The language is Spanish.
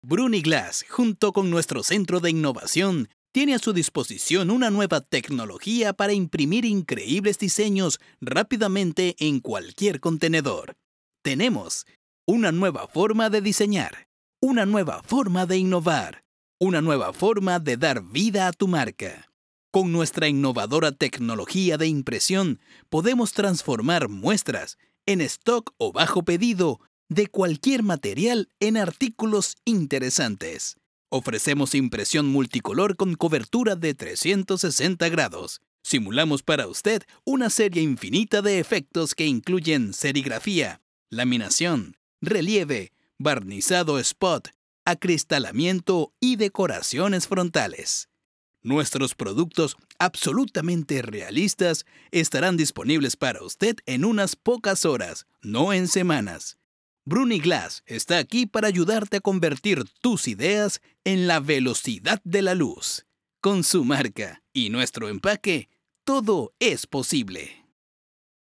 Bruniglass, junto con nuestro centro de innovación, tiene a su disposición una nueva tecnología para imprimir increíbles diseños rápidamente en cualquier contenedor. Tenemos una nueva forma de diseñar, una nueva forma de innovar, una nueva forma de dar vida a tu marca. Con nuestra innovadora tecnología de impresión, podemos transformar muestras en stock o bajo pedido de cualquier material en artículos interesantes. Ofrecemos impresión multicolor con cobertura de 360 grados. Simulamos para usted una serie infinita de efectos que incluyen serigrafía, laminación, relieve, barnizado spot, acristalamiento y decoraciones frontales. Nuestros productos absolutamente realistas estarán disponibles para usted en unas pocas horas, no en semanas. Bruniglass está aquí para ayudarte a convertir tus ideas en la velocidad de la luz. Con su marca y nuestro empaque, todo es posible.